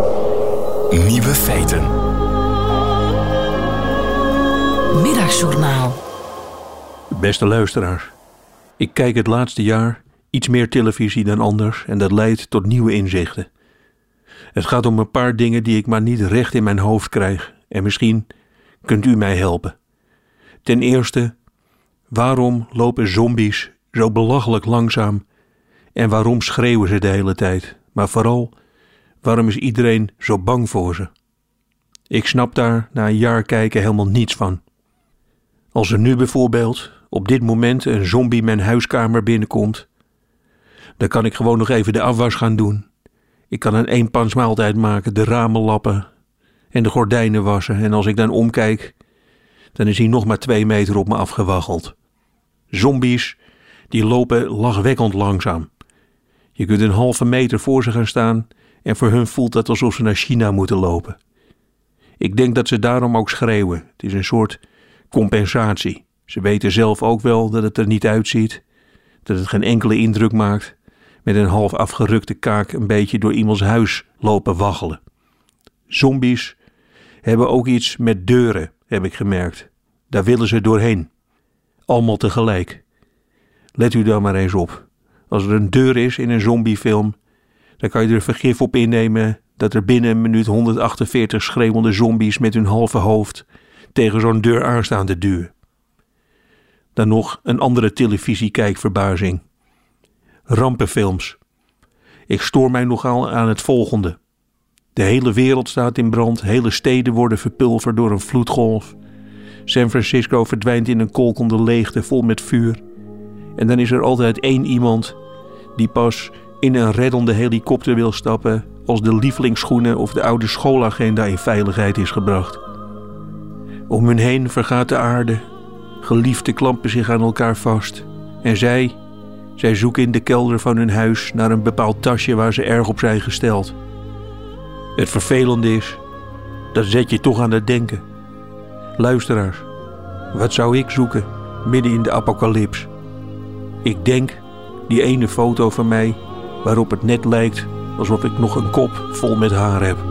Nieuwe feiten. Middagjournaal. Beste luisteraars, ik kijk het laatste jaar iets meer televisie dan anders en dat leidt tot nieuwe inzichten. Het gaat om een paar dingen die ik maar niet recht in mijn hoofd krijg en misschien kunt u mij helpen. Ten eerste, waarom lopen zombies zo belachelijk langzaam en waarom schreeuwen ze de hele tijd? Maar vooral, waarom is iedereen zo bang voor ze? Ik snap daar na een jaar kijken helemaal niets van. Als er nu bijvoorbeeld op dit moment een zombie mijn huiskamer binnenkomt, dan kan ik gewoon nog even de afwas gaan doen. Ik kan een eenpansmaaltijd maken, de ramen lappen en de gordijnen wassen. En als ik dan omkijk, dan is hij nog maar 2 meter op me afgewaggeld. Zombies, die lopen lachwekkend langzaam. Je kunt een halve meter voor ze gaan staan en voor hun voelt dat alsof ze naar China moeten lopen. Ik denk dat ze daarom ook schreeuwen. Het is een soort compensatie. Ze weten zelf ook wel dat het er niet uitziet, dat het geen enkele indruk maakt, met een half afgerukte kaak een beetje door iemands huis lopen waggelen. Zombies hebben ook iets met deuren, heb ik gemerkt. Daar willen ze doorheen. Allemaal tegelijk. Let u daar maar eens op. Als er een deur is in een zombiefilm, dan kan je er vergif op innemen dat er binnen een minuut 148 schreeuwende zombies met hun halve hoofd tegen zo'n deur aanstaan te duwen. Dan nog een andere televisiekijkverbazing. Rampenfilms. Ik stoor mij nogal aan het volgende. De hele wereld staat in brand, hele steden worden verpulverd door een vloedgolf. San Francisco verdwijnt in een kolkende leegte vol met vuur. En dan is er altijd 1 iemand die pas in een reddende helikopter wil stappen als de lievelingsschoenen of de oude schoolagenda in veiligheid is gebracht. Om hun heen vergaat de aarde. Geliefden klampen zich aan elkaar vast. En zij zoeken in de kelder van hun huis naar een bepaald tasje waar ze erg op zijn gesteld. Het vervelende is, dat zet je toch aan het denken. Luisteraars, wat zou ik zoeken midden in de apocalyps? Ik denk die ene foto van mij waarop het net lijkt alsof ik nog een kop vol met haar heb.